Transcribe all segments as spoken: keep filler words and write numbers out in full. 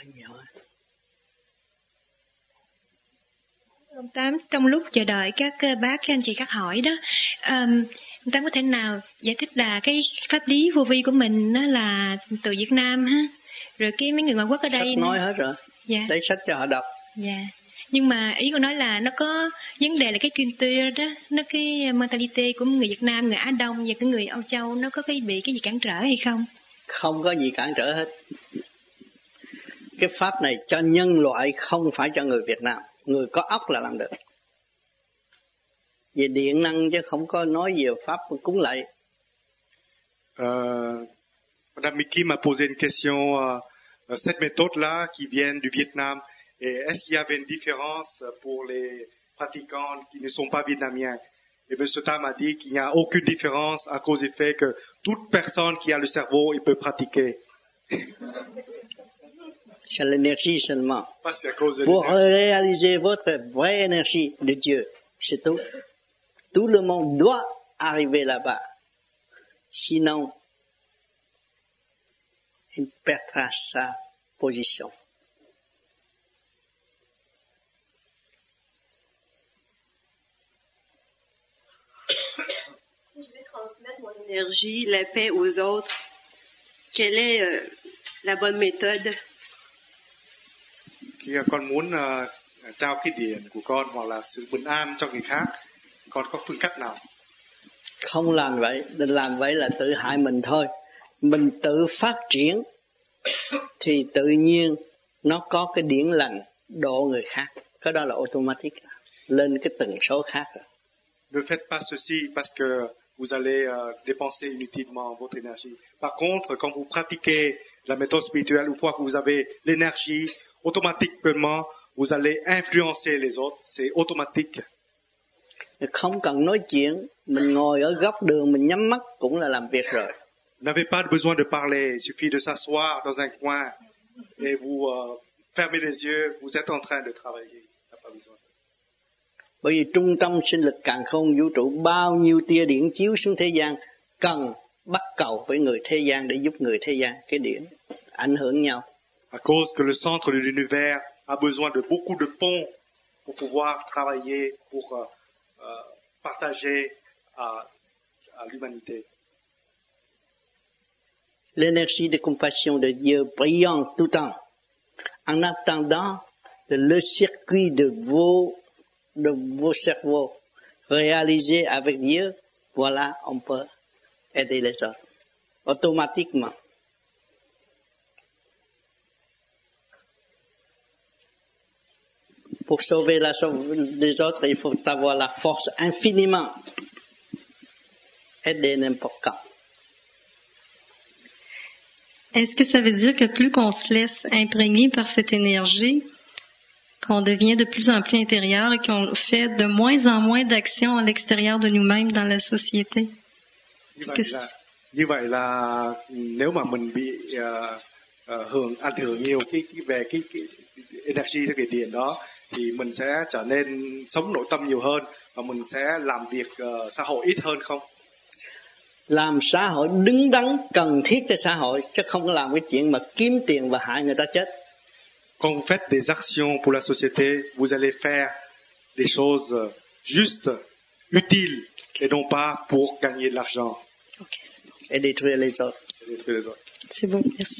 Ông Tám, trong lúc chờ đợi các bác, các anh chị các hỏi đó, um, ông Tám có thể nào giải thích là cái pháp lý vô vi của mình nó là từ Việt Nam ha, rồi cái mấy người ngoại quốc ở đây sách nói hết rồi, dạ. Lấy sách cho họ đọc. Dạ. Nhưng mà ý của nói là nó có vấn đề là cái chuyên tư đó, nó cái mentality của người Việt Nam, người Á Đông và cái người Âu Châu nó có cái bị cái gì cản trở hay không? Không có gì cản trở hết. Cái pháp này cho nhân loại, không phải cho người Việt Nam. Người có óc là làm được. Về điện năng chứ không có nói về pháp cúng lạy. Euh, Madame Miki m'a posé une question. Euh, cette méthode-là qui vient du Vietnam, et est-ce qu'il y avait une différence pour les pratiquants qui ne sont pas vietnamiens? Et M. Tam a dit qu'il n'y a aucune différence à cause du fait que toute personne qui a le cerveau, il peut pratiquer. C'est l'énergie seulement. Pas c'est à cause de Pour l'énergie. réaliser votre vraie énergie de Dieu, c'est tout. Tout le monde doit arriver là-bas. Sinon, il perdra sa position. Si je veux transmettre mon énergie, la paix aux autres, quelle est euh, la bonne méthode? Khi con muốn uh, trao cái điển của con hoặc là sự bình an cho người khác, con có phương cách nào? Không làm vậy, đừng làm vậy là tự hại mình thôi. Mình tự phát triển thì tự nhiên nó có cái điển lành độ người khác. Cái đó là automatic, lên cái tần số khác rồi. Ne faites pas ceci parce que vous allez uh, dépenser inutilement votre énergie. Par contre, quand vous pratiquez la méthode spirituelle, une fois que vous avez l'énergie, automatiquement, vous allez influencer les autres. C'est automatique. Không cần nói chuyện, mình ngồi ở góc đường, mình nhắm mắt cũng là làm việc rồi. Vous n'avez pas besoin de parler, il suffit de s'asseoir dans un coin et vous uh, fermez les yeux, vous êtes en train de travailler. Pas besoin. Bởi vì trung tâm sinh lực càn khôn vũ trụ, bao nhiêu tia điện chiếu xuống thế gian, cần bắt cầu với người thế gian để giúp người thế gian. Cái điện ảnh hưởng nhau. À cause que le centre de l'univers a besoin de beaucoup de ponts pour pouvoir travailler, pour uh, uh, partager à, à l'humanité. L'énergie de compassion de Dieu brillante tout le temps. En attendant le circuit de vos, de vos cerveaux réalisé avec Dieu, voilà, on peut aider les autres. Automatiquement. Pour sauver la les autres, il faut avoir la force infiniment. Aider n'importe quand. Est-ce que ça veut dire que plus qu'on se laisse imprégner par cette énergie, qu'on devient de plus en plus intérieur et qu'on fait de moins en moins d'actions à l'extérieur de nous-mêmes dans la société? Như vậy, que... là, như vậy là nếu mà mình bị uh, uh, hưởng ảnh hưởng nhiều cái, cái về cái, cái energy, cái điện đó, thì mình sẽ trở nên sống nội tâm nhiều hơn và mình sẽ làm việc uh, xã hội ít hơn không? Làm xã hội đứng đắn cần thiết cho xã hội, chứ không có làm cái chuyện mà kiếm tiền và hại người ta chết. Quand vous faites des actions pour la société, vous allez faire des choses justes, utiles, et non pas pour gagner de l'argent. Okay. Et détruire les autres. Et détruire les autres. C'est bon, merci.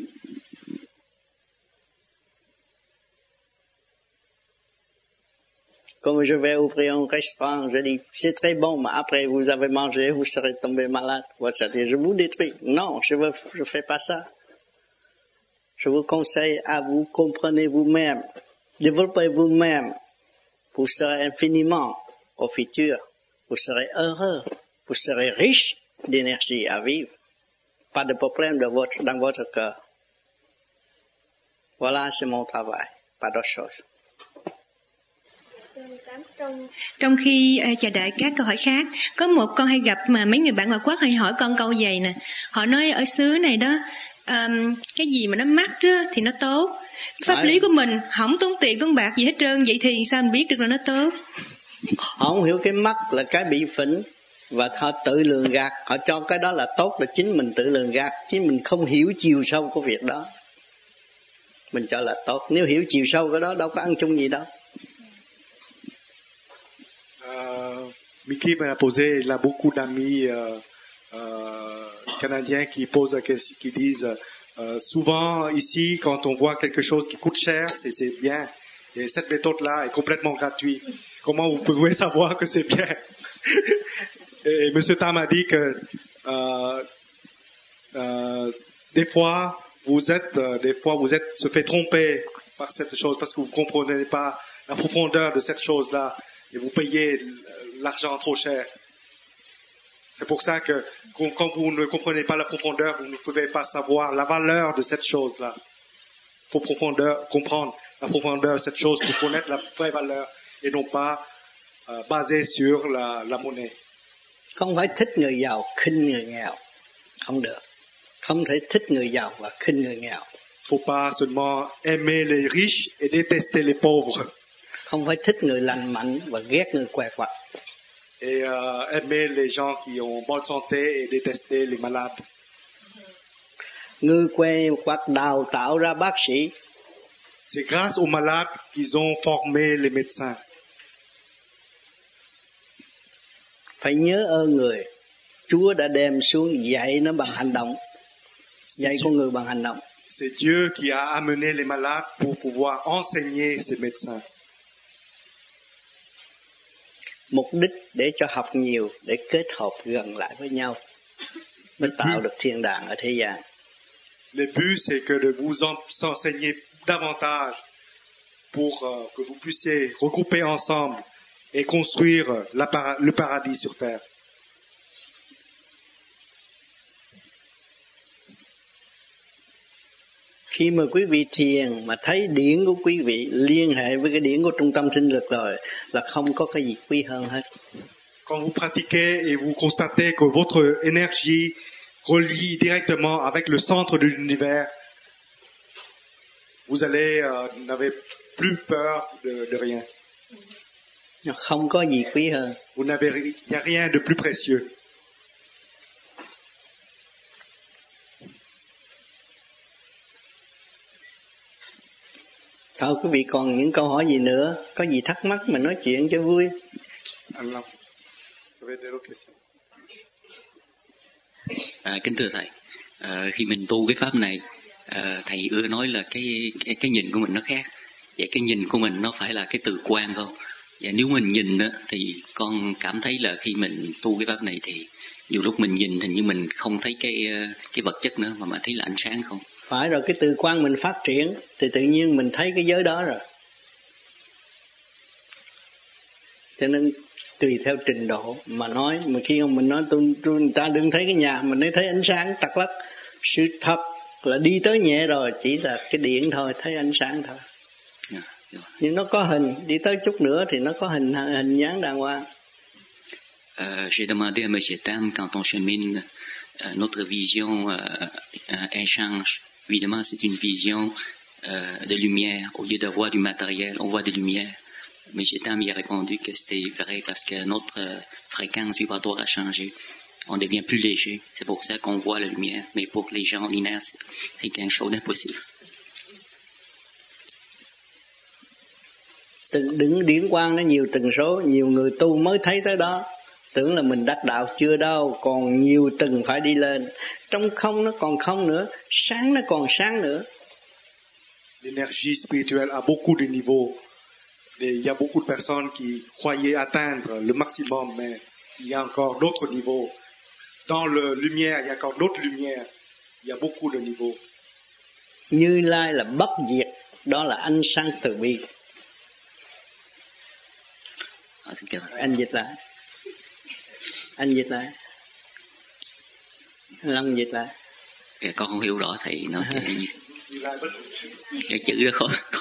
Comme je vais ouvrir un restaurant, je dis, c'est très bon, mais après vous avez mangé, vous serez tombé malade. C'est-à-dire, je vous détruis. Non, je ne je fais pas ça. Je vous conseille à vous comprenez vous-même. Développez vous-même. Vous serez infiniment au futur. Vous serez heureux. Vous serez riche d'énergie à vivre. Pas de problème de votre, dans votre cœur. Voilà, c'est mon travail. Pas d'autre chose. Trong, trong khi uh, chờ đợi các câu hỏi khác, có một con hay gặp mà mấy người bạn ngoại quốc hay hỏi con câu vậy nè. Họ nói ở xứ này đó, um, cái gì mà nó mắc đó, thì nó tốt. Pháp Đấy. lý của mình không tốn tiền tốn bạc gì hết trơn, vậy thì sao mình biết được là nó tốt? Họ không hiểu cái mắc là cái bị phỉnh và họ tự lường gạt. Họ cho cái đó là tốt, là chính mình tự lường gạt, chứ mình không hiểu chiều sâu của việc đó. mình cho là tốt. Nếu hiểu chiều sâu cái đó đâu có ăn chung gì đâu. Euh, Mickey m'a posé, il a beaucoup d'amis euh, euh, canadiens qui posent la question, qui disent euh, souvent ici quand on voit quelque chose qui coûte cher, c'est, c'est bien. Et cette méthode-là est complètement gratuite. Comment vous pouvez savoir que c'est bien? Et Monsieur Tam a dit que euh, euh, des fois vous êtes, euh, des fois vous êtes se fait tromper par cette chose parce que vous comprenez pas la profondeur de cette chose-là et vous payez l'argent trop cher. C'est pour ça que quand vous ne comprenez pas la profondeur, vous ne pouvez pas savoir la valeur de cette chose-là. Il faut profondeur, comprendre la profondeur de cette chose pour connaître la vraie valeur et non pas euh, basé sur la, la monnaie. Không phải thích người giàu, khinh người nghèo. Không được. Không thể thích người giàu và khinh người nghèo. Faut pas seulement aimer les riches et détester les pauvres. Không phải thích người lành mạnh và ghét người què quặt. Et euh, aimer les gens qui ont bonne santé et détester les malades. Người què quặt đào tạo ra bác sĩ. C'est grâce aux malades qu'ils ont formé les médecins. Phải nhớ ơn người. Chúa đã đem xuống dạy nó bằng hành động. Dạy con người bằng hành động. C'est Dieu qui a amené les malades pour pouvoir enseigner ces médecins. Mục đích để cho học nhiều, để kết hợp gần lại với nhau, mới tạo được thiên đàng ở thế gian. Le but c'est que de vous enseigner davantage pour euh, que vous puissiez regrouper ensemble et construire la para- le paradis sur terre. Khi mà quý vị thiền mà thấy điển của quý vị liên hệ với cái điển của trung tâm sinh lực rồi là không có cái gì quý hơn hết. Quand vous pratiquez et vous constatez que votre énergie relie directement avec le centre de l'univers, vous allez euh, n'avez plus peur de, de rien. Không có gì quý hơn. Vous n'avez, il n'y a rien de plus précieux. Thôi quý vị còn những câu hỏi gì nữa? Có gì thắc mắc mà nói chuyện cho vui. Alors, ça va être des autres questions. À, kính thưa thầy, à, khi mình tu cái pháp này, à, thầy ưa nói là cái, cái cái nhìn của mình nó khác. Vậy cái nhìn của mình nó phải là cái từ quan không? Và nếu mình nhìn đó, thì con cảm thấy là khi mình tu cái pháp này thì nhiều lúc mình nhìn hình như mình không thấy cái cái vật chất nữa mà mà thấy là ánh sáng không? Phải rồi, cái từ quan mình phát triển thì tự nhiên mình thấy cái giới đó rồi. Cho nên tùy theo trình độ mà nói, mà khi mà mình nói tôi, tôi người ta đừng thấy cái nhà, mình mới thấy ánh sáng tắc lắc. Sự thật là đi tới nhẹ rồi, chỉ là cái điện thôi, thấy ánh sáng thôi. Yeah, yeah. Nhưng nó có hình, đi tới chút nữa thì nó có hình hình dáng đàng hoàng. Euh, j'ai demandé à Monsieur Tam, quand on chemine, euh, notre vision euh, euh, elle change. Évidemment, c'est une vision euh, de lumière. Au lieu de voir du matériel, on voit des lumières. Monsieur Tam y a répondu que c'était vrai parce que notre euh, fréquence vibratoire a changé. On devient plus léger. C'est pour ça qu'on voit la lumière. Mais pour les gens ordinaires, c'est, c'est quelque chose d'impossible. Từng đứng điển quang nó nhiều tần số, nhiều người tu mới thấy tới đó. Tưởng là mình đắc đạo, chưa đâu, còn nhiều tầng phải đi lên. Trong không nó còn không nữa, sáng nó còn sáng nữa. L'énergie spirituelle a beaucoup de niveaux. Et il y a beaucoup de personnes qui croyaient atteindre le maximum, mais il y a encore d'autres niveaux. Dans la lumière, il y a encore d'autres lumières. Il y a beaucoup de niveaux. Như Lai là bất diệt, đó là ánh sáng từ bi. Anh dịch lại. Anh dịch lại. Anh Long dịch lại. Kìa, con không hiểu rõ thầy nói cái gì. Cái chữ đó khó. khó.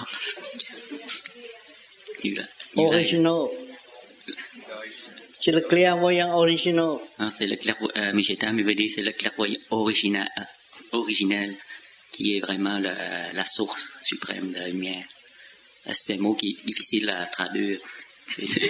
Như là, như Original. C'est le clairvoyant original. Ah, c'est le clairvoyant, euh, Monsieur Tam veut dire c'est le clairvoyant original, original, qui est vraiment la, la source suprême de la lumière. C'est un mot qui est difficile à traduire. C'est, c'est...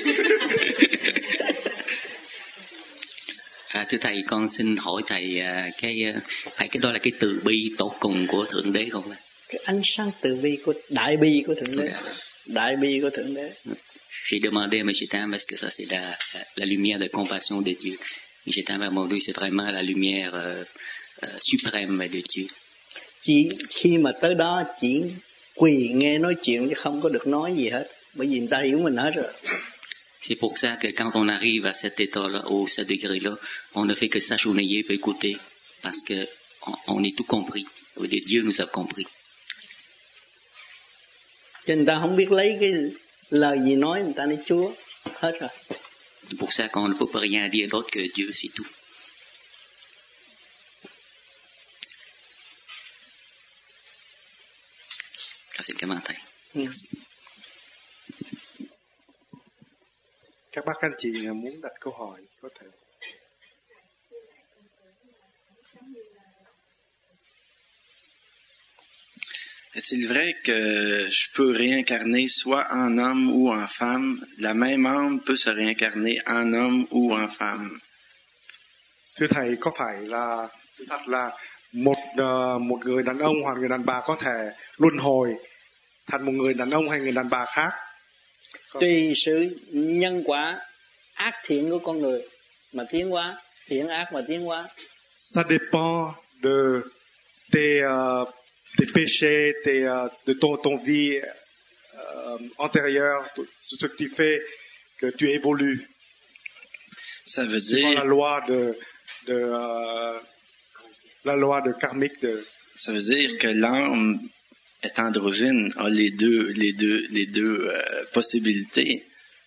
À, thưa thầy, con xin hỏi thầy cái phải cái đó là cái từ bi tột cùng của Thượng Đế không ạ? cái ánh sáng từ bi của đại bi của Thượng Đế, đại bi của Thượng Đế. J'ai demandé à M. Tam, est-ce que ça c'est la, la lumière de compassion de Dieu? M. Tam a répondu, c'est vraiment la lumière euh, euh, suprême de Dieu. Chỉ khi mà tới đó chỉ quỳ nghe nói chuyện chứ không có được nói gì hết, bởi vì người ta hiểu mình hết rồi. C'est pour ça que quand on arrive à cet état-là, au ce degré-là, on ne fait que s'agenouiller et écouter, parce que on, on est tout compris. Dieu nous a compris. Cho người ta không biết lấy cái lời gì nói, người ta nói Chúa hết rồi. C'est pour ça qu'on ne peut pas rien dire d'autre que Dieu, c'est tout. Ça, c'est le commentaire. Merci. Các bác anh chị muốn đặt câu hỏi có thể. Est-il vrai que je peux réincarner soit en homme ou en femme? La même âme peut se réincarner en homme ou en femme. Thưa thầy, có phải là thật là một uh, một người đàn ông hoặc người đàn bà có thể luân hồi thành một người đàn ông hay người đàn bà khác? Không? Tùy sự nhân quả ác thiện của con người mà tiến hóa, thiện ác mà tiến hóa. Ça dépend de tes uh, tes péchés, tes, uh, de ton, ton vie uh, antérieure, ce que tu fais, que tu évolues. Ça veut C'est dire pas la loi de, de uh, la loi de karmique de. Ça veut dire que l'âme est androgyne, a les deux, les deux, les deux euh, possibilités.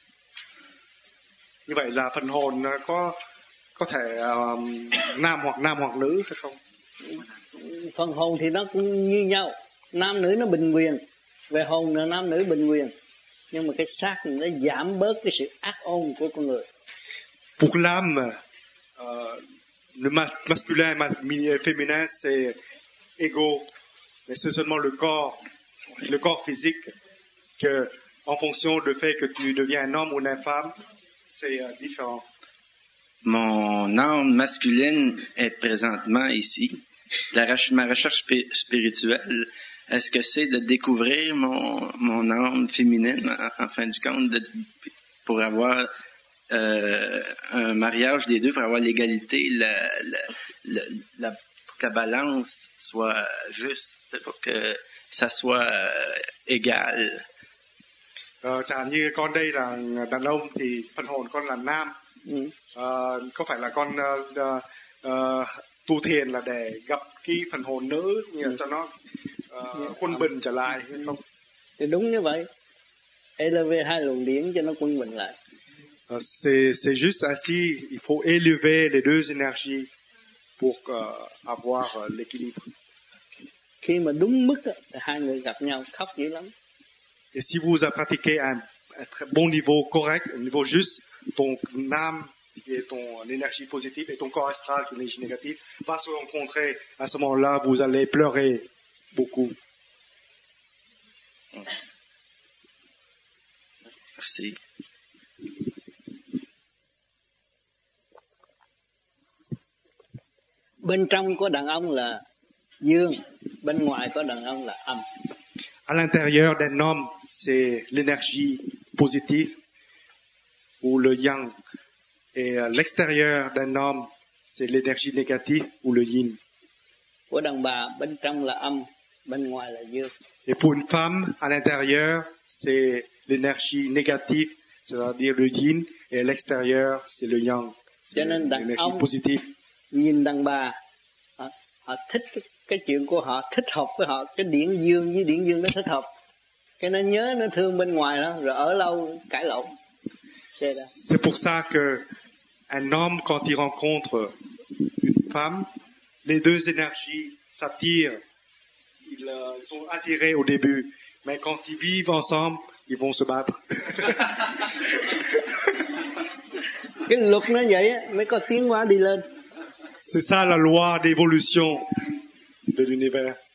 Như vậy là phần hồn có có thể um, nam hoặc nam hoặc nữ hay không? Phần hồn thì nó cũng như nhau, nam nữ nó bình quyền, về hồn là nam nữ bình quyền, nhưng mà cái xác nó giảm bớt cái sự ác ôn của con người. Pour l'âme, euh, le masculin et féminin c'est égaux, mais c'est seulement le corps, le corps physique que, en fonction du fait que tu deviens un homme ou une femme, c'est euh, différent. Mon âme masculine est présentement ici. La, ma recherche spirituelle, est-ce que c'est de découvrir mon, mon âme féminine, en, en fin du compte, de, pour avoir euh, un mariage des deux, pour avoir l'égalité, la, la, la, la, pour que la balance soit juste, pour que ça soit euh, égal. Ờ, chẳng hạn như con đây là đàn ông thì phần hồn con là nam. Ừ. Ờ, có phải là con uh, uh, tu thiền là để gặp cái phần hồn nữ như là cho nó uh, quân bình trở lại hay không? Thì đúng như vậy. Élever hai luồng điển cho nó quân bình lại. Uh, c'est c'est juste ainsi, il faut élever les deux énergies pour uh, avoir uh, l'équilibre. Khi mà đúng mức thì hai người gặp nhau khóc dữ lắm. Et si vous pratiquez un, un très bon niveau correct, un niveau juste, ton âme qui est ton énergie positive et ton corps astral qui est l'énergie négative va se rencontrer. À ce moment-là, vous allez pleurer beaucoup. Merci. Bên trong có đàn ông là dương, bên ngoài có đàn ông là âm. À l'intérieur d'un homme, c'est l'énergie positive ou le yang. Et à l'extérieur d'un homme, c'est l'énergie négative ou le yin. Của đàn bà bên trong là âm, bên ngoài là dương. Et pour une femme, à l'intérieur, c'est l'énergie négative, c'est-à-dire le yin, et à l'extérieur, c'est le yang, c'est l'énergie positive. Nhìn đàn bà, họ, họ thích cái, cái chuyện của họ, thích hợp với họ, cái điển dương với điển dương nó thích hợp. Cái nó nhớ, nó thương bên ngoài đó, rồi ở lâu cãi lộn. C'est pour ça que un homme, quand il rencontre une femme, les deux énergies s'attirent. Ils, euh, ils sont attirés au début, mais quand ils vivent ensemble, ils vont se battre. Cái luật nó vậy á, mới có tiến hóa đi lên. C'est ça la loi d'évolution de l'univers.